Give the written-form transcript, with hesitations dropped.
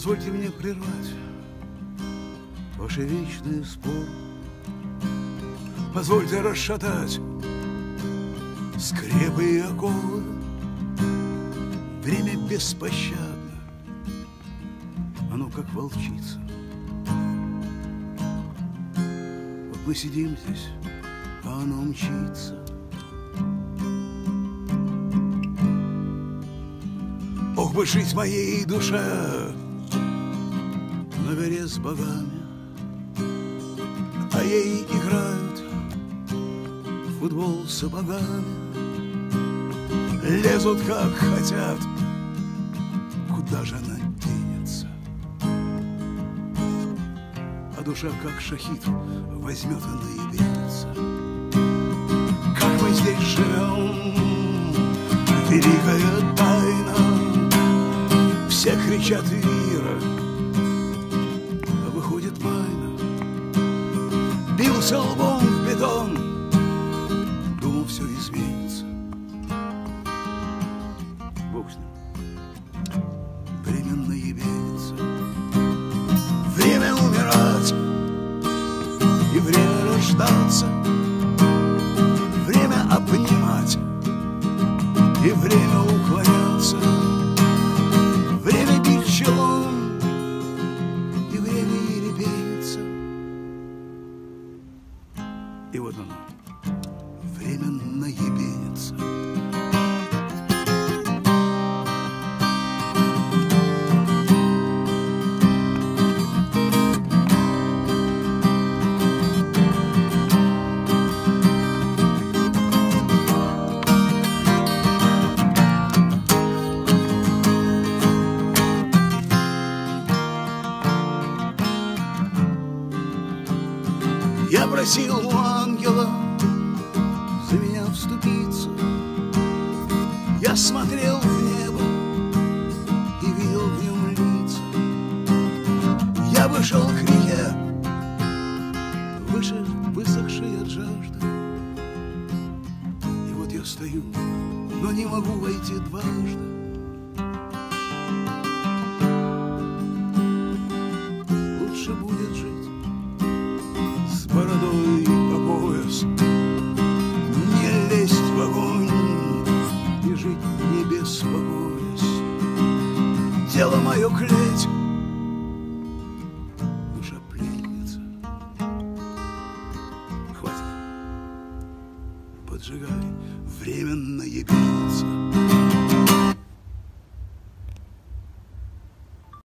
Позвольте мне прервать ваш вечный спор. Позвольте расшатать скрепы и оковы. Время беспощадно, оно как волчица. Вот мы сидим здесь, а оно мчится. Ох бы жить моей душе на горе с богами, а ей играют в футбол сапогами. Лезут как хотят, куда же она денется? А душа как шахид возьмет и наебенится. Как мы здесь живем, великая тайна. Все кричат вира, а выходит майна. Бился лбом в бетон, думал, все изменится. Бог с ним, время наебенится. Время умирать и время рождаться. Время обнимать и время уклоняться. Время бить челом и время ерепениться. И вот оно, время наебениться. Я просил у ангела за меня вступиться. Я смотрел в небо и видел в нем лица. Я вышел к реке, выше высохшей от жажды. И вот я стою, но не могу войти дважды. Лучше будет жить бородой по пояс, не лезть в огонь и жить не беспокоясь. Дело мое клеть, душа пленница. Хватит, поджигай, время наебениться.